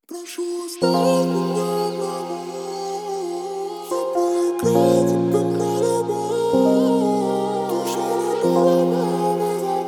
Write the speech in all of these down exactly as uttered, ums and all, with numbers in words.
Прошу, оставь меня одного. Я проиграл тебе на любовь. Душа любимая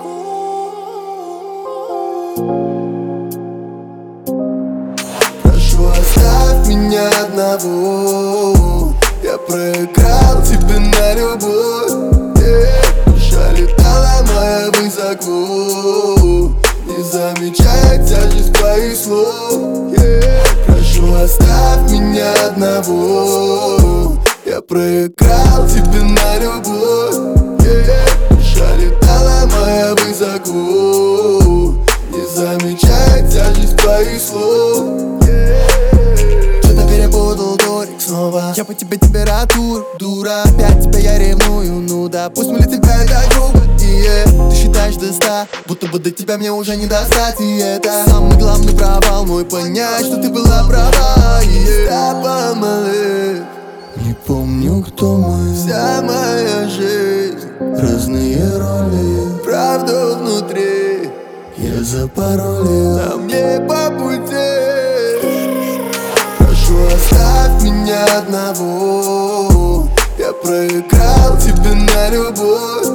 закон. Прошу, оставь меня одного. Я проиграл тебе на любовь. Душа летала моя высоко, не замечая тяжесть твоих слов. Yeah. Прошу, оставь меня одного. Я проиграл тебе на любовь. Yeah. Душа летала моя высоко, не замечая тяжесть твоих слов. Yeah. Что-то перепутал дурик снова. Я по тебе температура, дура. Опять тебя я ревную, ну да. Пусть мы летим как до круга. Yeah. Ты считаешь до ста, будто бы до тебя мне уже не достать. И это самый главный провал мой, понять, что ты была права. Yeah. Стопа малых, не помню, кто мы. Вся моя жизнь, разные роли, правду внутри я запаролил, а мне по пути. Прошу, оставь меня одного. Я проиграл тебе на любовь.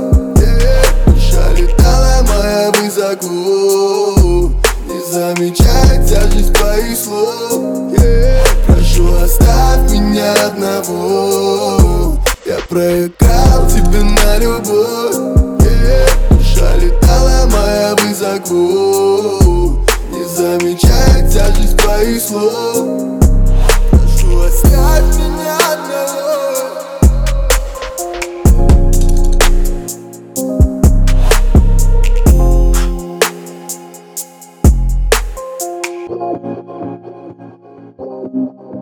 Летала моя высоко, не замечая тяжесть твоих слов. Yeah. Прошу, оставь меня одного. Я проиграл тебе на любовь. Yeah. Душа летала моя высоко, не замечая тяжесть твоих слов. Прошу, оставь меня одного. Thank you.